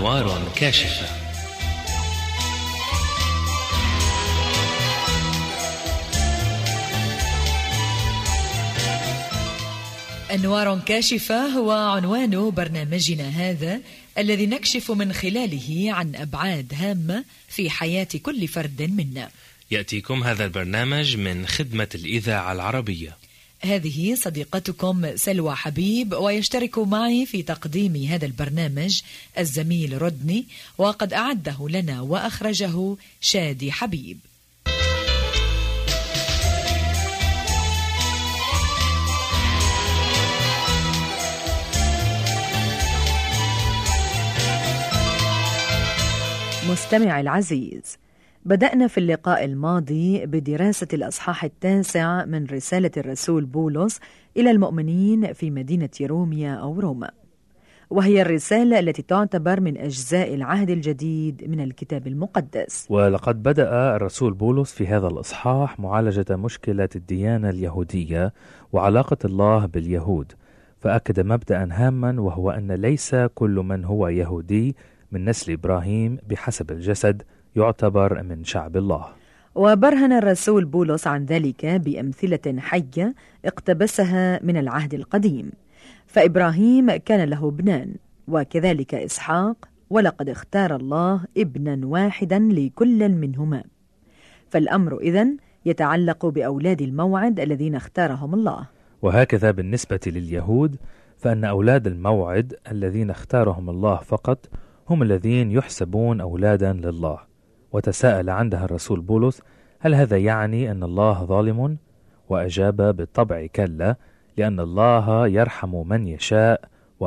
أنوار كاشفة. أنوار كاشفة هو عنوان برنامجنا هذا، الذي نكشف من خلاله عن أبعاد هامة في حياة كل فرد منا. يأتيكم هذا البرنامج من خدمة الإذاعة العربية. هذه صديقتكم سلوى حبيب، ويشترك معي في تقديم هذا البرنامج الزميل رودني، وقد أعده لنا وأخرجه شادي حبيب. مستمع العزيز، بدأنا في اللقاء الماضي بدراسة الأصحاح 9 من رسالة الرسول بولس إلى المؤمنين في مدينة روميا أو روما، وهي الرسالة التي تعتبر من أجزاء العهد الجديد من الكتاب المقدس. ولقد بدأ الرسول بولس في هذا الأصحاح معالجة مشكلة الديانة اليهودية وعلاقة الله باليهود، فأكد مبدأ هاما، وهو أن ليس كل من هو يهودي من نسل إبراهيم بحسب الجسد يعتبر من شعب الله. وبرهن الرسول بولس عن ذلك بأمثلة حية اقتبسها من العهد القديم. فإبراهيم كان له ابنان، وكذلك إسحاق، ولقد اختار الله ابنا واحدا لكل منهما. فالأمر إذن يتعلق بأولاد الموعد الذين اختارهم الله. وهكذا بالنسبة لليهود، فأن أولاد الموعد الذين اختارهم الله فقط هم الذين يحسبون أولادا لله. وتساءل عندها الرسول بولس: هل هذا يعني أن الله ظالم؟ وأجاب: بالطبع كلا، لأن الله يرحم من يشاء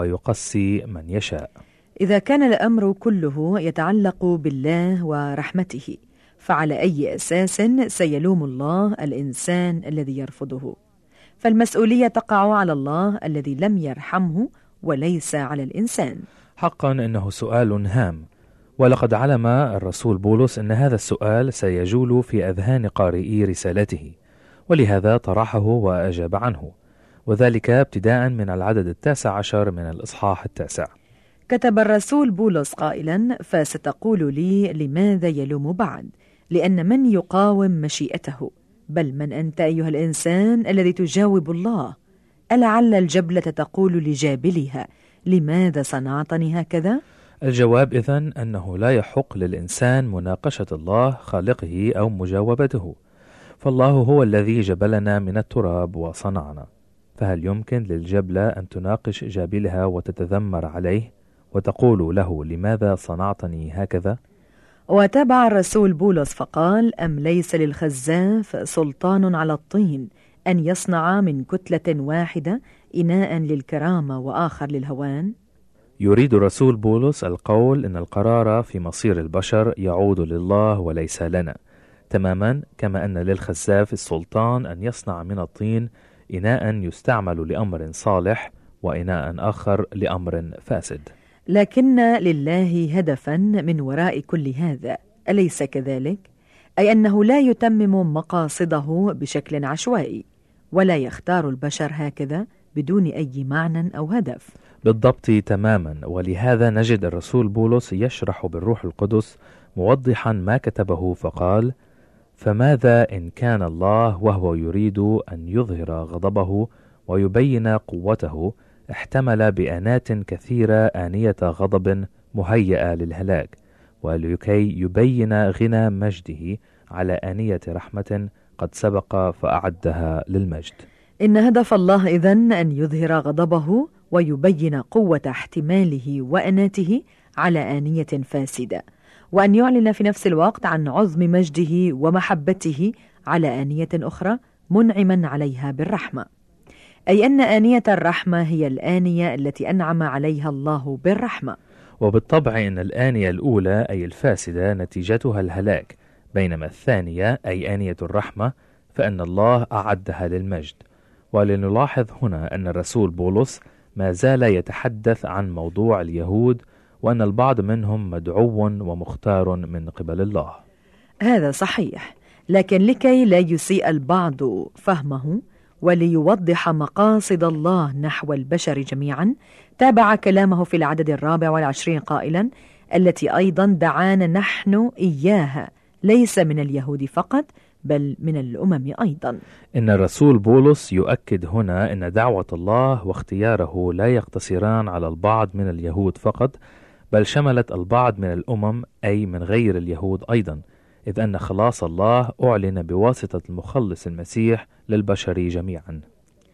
ويقسي من يشاء. إذا كان الأمر كله يتعلق بالله ورحمته، فعلى أي أساس سيلوم الله الإنسان الذي يرفضه؟ فالمسؤولية تقع على الله الذي لم يرحمه، وليس على الإنسان. حقا إنه سؤال هام، ولقد علم الرسول بولس أن هذا السؤال سيجول في أذهان قارئي رسالته، ولهذا طرحه وأجاب عنه، وذلك ابتداء من العدد 19 من الإصحاح 9. كتب الرسول بولس قائلا: فستقول لي لماذا يلوم بعد؟ لأن من يقاوم مشيئته؟ بل من أنت أيها الإنسان الذي تجاوب الله؟ ألعل الجبلة تقول لجابلها: لماذا صنعتني هكذا؟ الجواب إذن أنه لا يحق للإنسان مناقشة الله خالقه أو مجاوبته، فالله هو الذي جبلنا من التراب وصنعنا، فهل يمكن للجبلة أن تناقش جابلها وتتذمر عليه وتقول له: لماذا صنعتني هكذا؟ وتابع الرسول بولس فقال: أم ليس للخزاف سلطان على الطين أن يصنع من كتلة واحدة إناء للكرامة وآخر للهوان؟ يريد الرسول بولس القول إن القرار في مصير البشر يعود لله وليس لنا، تماما كما أن للخزاف السلطان أن يصنع من الطين إناء يستعمل لأمر صالح وإناء آخر لأمر فاسد. لكن لله هدفا من وراء كل هذا، أليس كذلك؟ أي أنه لا يتمم مقاصده بشكل عشوائي، ولا يختار البشر هكذا بدون أي معنى أو هدف. بالضبط تماما، ولهذا نجد الرسول بولس يشرح بالروح القدس موضحا ما كتبه، فقال: فماذا إن كان الله وهو يريد أن يظهر غضبه ويبين قوته احتمل بآنات كثيرة آنية غضب مهيئة للهلاك، ولكي يبين غنى مجده على آنية رحمة قد سبق فأعدها للمجد. إن هدف الله إذن أن يظهر غضبه ويبين قوة احتماله وأناته على آنية فاسدة، وأن يعلن في نفس الوقت عن عظم مجده ومحبته على آنية أخرى منعما عليها بالرحمة. أي أن آنية الرحمة هي الآنية التي أنعم عليها الله بالرحمة. وبالطبع إن الآنية الأولى أي الفاسدة نتيجتها الهلاك، بينما الثانية أي آنية الرحمة فإن الله أعدها للمجد. ولنلاحظ هنا أن الرسول بولس ما زال يتحدث عن موضوع اليهود، وأن البعض منهم مدعو ومختار من قبل الله. هذا صحيح، لكن لكي لا يسيء البعض فهمه وليوضح مقاصد الله نحو البشر جميعا، تابع كلامه في العدد 24 قائلا: التي أيضا دعانا نحن إياها، ليس من اليهود فقط بل من الأمم أيضا. إن الرسول بولس يؤكد هنا أن دعوة الله واختياره لا يقتصران على البعض من اليهود فقط، بل شملت البعض من الأمم أي من غير اليهود أيضا، إذ أن خلاص الله أعلن بواسطة المخلص المسيح للبشر جميعا.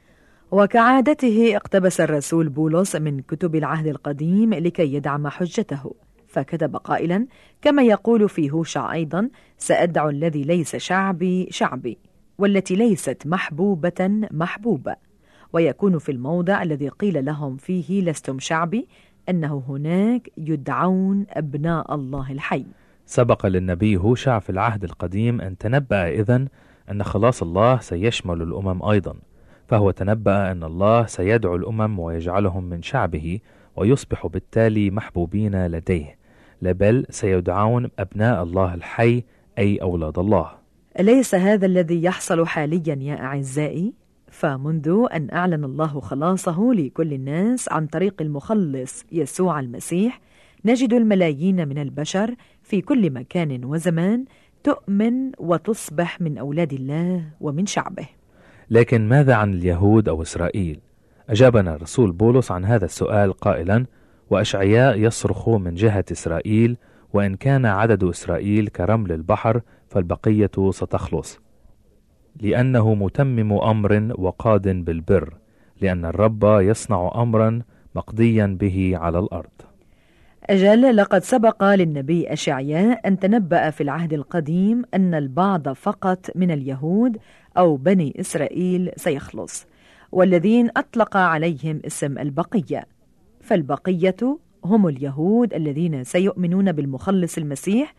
وكعادته اقتبس الرسول بولس من كتب العهد القديم لكي يدعم حجته، فكتب قائلا كما يقول في هوشع أيضا: سأدعو الذي ليس شعبي شعبي، والتي ليست محبوبة محبوبة. ويكون في الموضع الذي قيل لهم فيه لستم شعبي أنه هناك يدعون أبناء الله الحي. سبق للنبي هوشع في العهد القديم أن تنبأ إذن أن خلاص الله سيشمل الأمم أيضا، فهو تنبأ أن الله سيدعو الأمم ويجعلهم من شعبه، ويصبح بالتالي محبوبين لديه، بل سيدعون أبناء الله الحي أي أولاد الله. أليس هذا الذي يحصل حاليا يا أعزائي؟ فمنذ أن أعلن الله خلاصه لكل الناس عن طريق المخلص يسوع المسيح، نجد الملايين من البشر في كل مكان وزمان تؤمن وتصبح من أولاد الله ومن شعبه. لكن ماذا عن اليهود أو إسرائيل؟ أجابنا الرسول بولس عن هذا السؤال قائلا: وأشعياء يصرخ من جهة إسرائيل، وإن كان عدد إسرائيل كرمل البحر فالبقية ستخلص، لأنه متمم أمر وقاد بالبر، لأن الرب يصنع أمرا مقضيا به على الأرض. أجل، لقد سبق للنبي أشعياء أن تنبأ في العهد القديم أن البعض فقط من اليهود أو بني إسرائيل سيخلص، والذين أطلق عليهم اسم البقية، فالبقية هم اليهود الذين سيؤمنون بالمخلص المسيح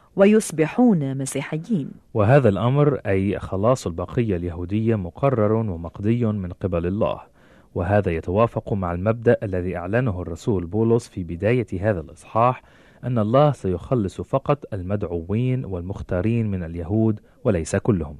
ويصبحون مسيحيين. وهذا الأمر أي خلاص البقية اليهودية مقرر ومقضي من قبل الله، وهذا يتوافق مع المبدأ الذي أعلنه الرسول بولس في بداية هذا الإصحاح، أن الله سيخلص فقط المدعوين والمختارين من اليهود وليس كلهم.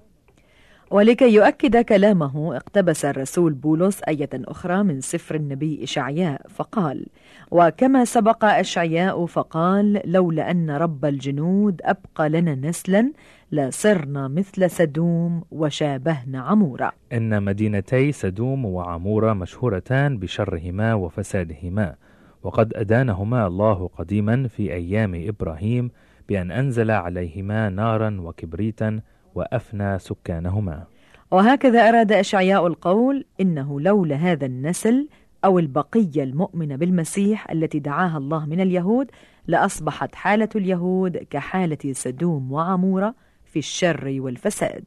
ولكي يؤكد كلامه اقتبس الرسول بولس آية أخرى من سفر النبي إشعياء فقال: وكما سبق أشعياء فقال: لولا أن رب الجنود أبقى لنا نسلا لصرنا مثل سدوم وشابهنا عمورة. إن مدينتي سدوم وعمورة مشهورتان بشرهما وفسادهما، وقد أدانهما الله قديما في أيام إبراهيم بأن أنزل عليهما نارا وكبريتا وأفنى سكانهما. وهكذا أراد أشعياء القول: إنه لولا هذا النسل أو البقية المؤمنة بالمسيح التي دعاها الله من اليهود لأصبحت حالة اليهود كحالة سدوم وعمورة في الشر والفساد.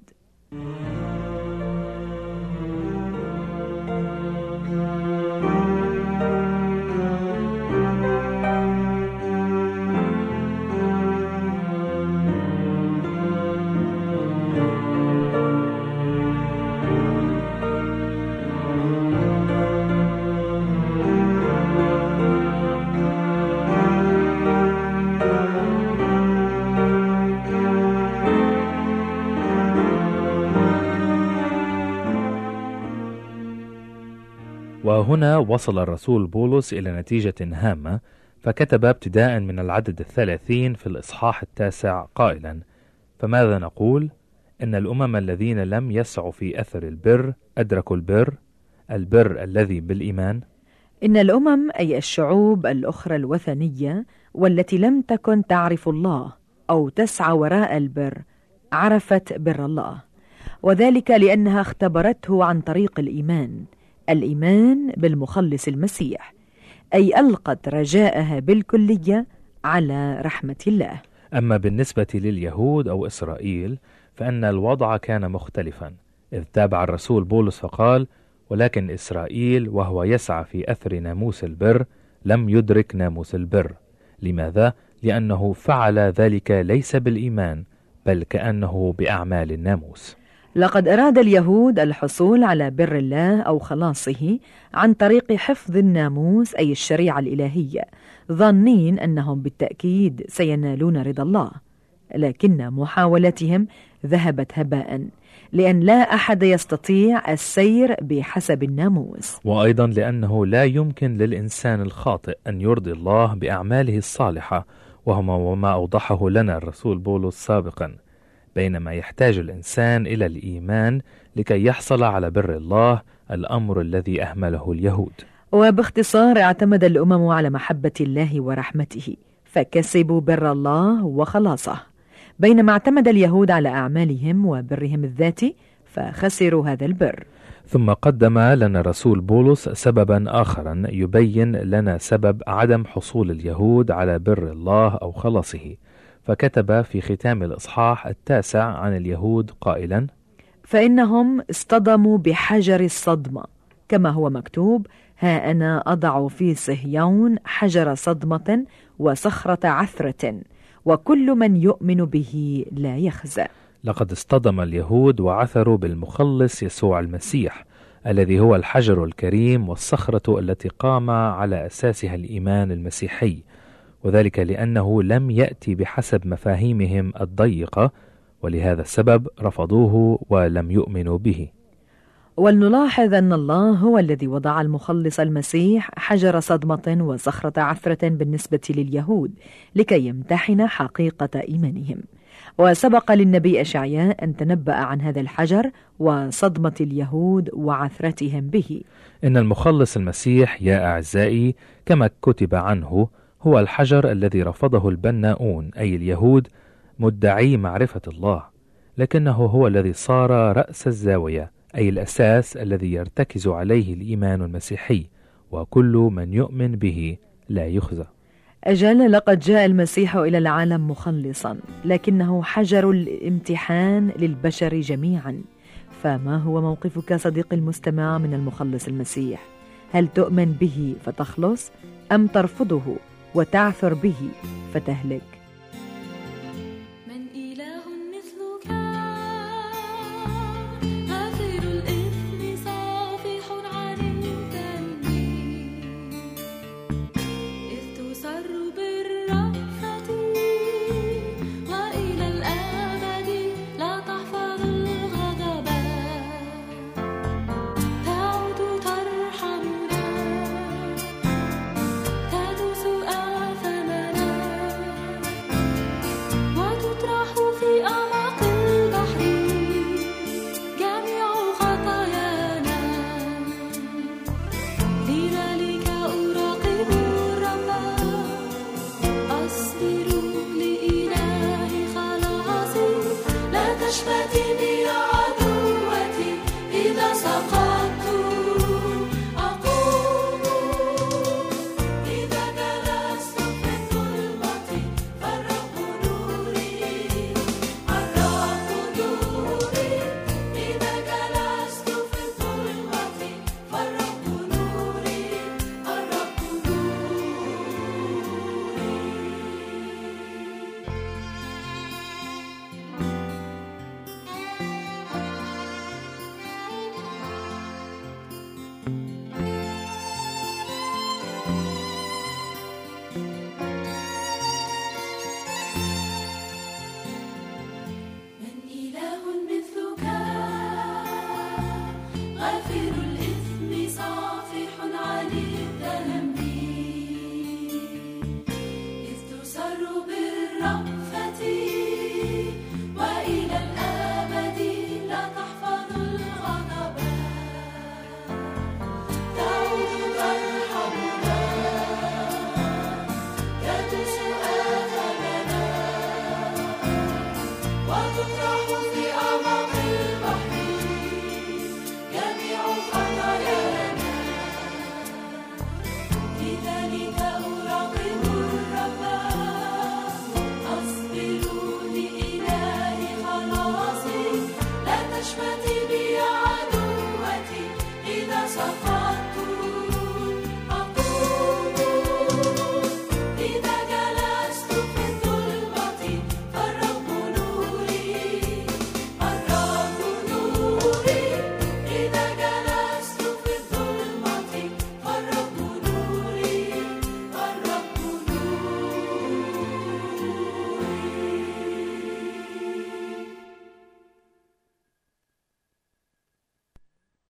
وهنا وصل الرسول بولس إلى نتيجة هامة، فكتب ابتداء من العدد 30 في الإصحاح 9 قائلا: فماذا نقول؟ إن الأمم الذين لم يسعوا في أثر البر أدركوا البر الذي بالإيمان. إن الأمم أي الشعوب الأخرى الوثنية والتي لم تكن تعرف الله أو تسعى وراء البر عرفت بر الله، وذلك لأنها اختبرته عن طريق الإيمان بالمخلص المسيح، أي ألقت رجاءها بالكلية على رحمة الله. أما بالنسبة لليهود أو إسرائيل فإن الوضع كان مختلفا، إذ تابع الرسول بولس فقال: ولكن إسرائيل وهو يسعى في أثر ناموس البر لم يدرك ناموس البر. لماذا؟ لأنه فعل ذلك ليس بالإيمان بل كأنه بأعمال الناموس. لقد أراد اليهود الحصول على بر الله أو خلاصه عن طريق حفظ الناموس أي الشريعة الإلهية، ظانين أنهم بالتأكيد سينالون رضا الله، لكن محاولتهم ذهبت هباء، لأن لا أحد يستطيع السير بحسب الناموس، وأيضا لأنه لا يمكن للإنسان الخاطئ أن يرضي الله بأعماله الصالحة، وهو ما أوضحه لنا الرسول بولس سابقا، بينما يحتاج الإنسان إلى الإيمان لكي يحصل على بر الله، الأمر الذي أهمله اليهود. وباختصار اعتمد الأمم على محبة الله ورحمته فكسبوا بر الله وخلاصه، بينما اعتمد اليهود على أعمالهم وبرهم الذاتي فخسروا هذا البر. ثم قدم لنا الرسول بولس سببا آخرا يبين لنا سبب عدم حصول اليهود على بر الله أو خلاصه، فكتب في ختام الإصحاح 9 عن اليهود قائلا: فإنهم اصطدموا بحجر الصدمة، كما هو مكتوب: ها أنا أضع في صهيون حجر صدمة وصخرة عثرة، وكل من يؤمن به لا يخزى. لقد اصطدم اليهود وعثروا بالمخلص يسوع المسيح، الذي هو الحجر الكريم والصخرة التي قام على أساسها الإيمان المسيحي، وذلك لأنه لم يأتي بحسب مفاهيمهم الضيقة، ولهذا السبب رفضوه ولم يؤمنوا به. ولنلاحظ أن الله هو الذي وضع المخلص المسيح حجر صدمة وصخرة عثرة بالنسبة لليهود لكي يمتحن حقيقة إيمانهم، وسبق للنبي أشعياء أن تنبأ عن هذا الحجر وصدمة اليهود وعثرتهم به. إن المخلص المسيح يا أعزائي كما كتب عنه هو الحجر الذي رفضه البناؤون أي اليهود مدعي معرفة الله، لكنه هو الذي صار رأس الزاوية أي الأساس الذي يرتكز عليه الإيمان المسيحي، وكل من يؤمن به لا يخزى. أجل لقد جاء المسيح إلى العالم مخلصا، لكنه حجر الامتحان للبشر جميعا. فما هو موقفك صديقي المستمع من المخلص المسيح؟ هل تؤمن به فتخلص أم ترفضه وتعثر به فتهلك؟ الرب